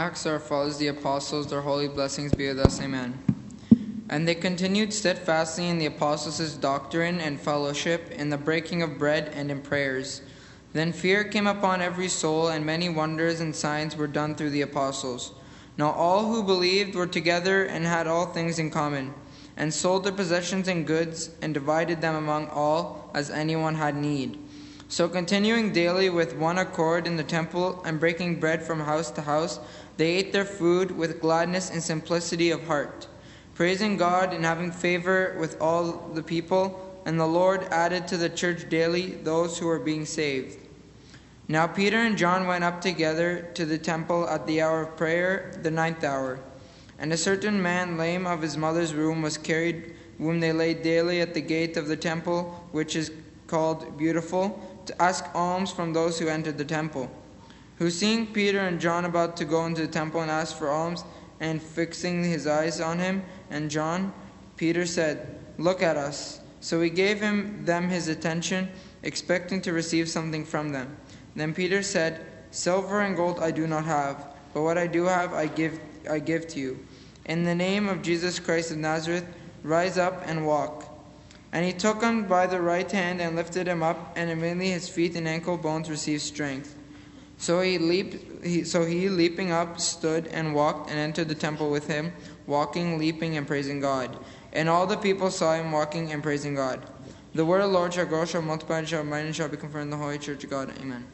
Acts, our fathers, the apostles, their holy blessings be with us. Amen. And they continued steadfastly in the apostles' doctrine and fellowship, in the breaking of bread and in prayers. Then fear came upon every soul, and many wonders and signs were done through the apostles. Now all who believed were together and had all things in common, and sold their possessions and goods, and divided them among all, as anyone had need. So continuing daily with one accord in the temple, and breaking bread from house to house, they ate their food with gladness and simplicity of heart, praising God and having favor with all the people. And the Lord added to the church daily those who were being saved. Now Peter and John went up together to the temple at the hour of prayer, the 9th hour. And a certain man, lame of his mother's womb, was carried, whom they laid daily at the gate of the temple, which is called Beautiful, to ask alms from those who entered the temple. Who, seeing Peter and John about to go into the temple and ask for alms, and fixing his eyes on him and John, Peter said, "Look at us." So he gave them his attention, expecting to receive something from them. Then Peter said, "Silver and gold I do not have, but what I do have I give to you. In the name of Jesus Christ of Nazareth, rise up and walk." And he took him by the right hand and lifted him up, and immediately his feet and ankle bones received strength. So he leaping up stood and walked, and entered the temple with him, walking, leaping, and praising God. And all the people saw him walking and praising God. The word of the Lord shall grow, shall multiply, and shall be confirmed in the Holy Church of God. Amen.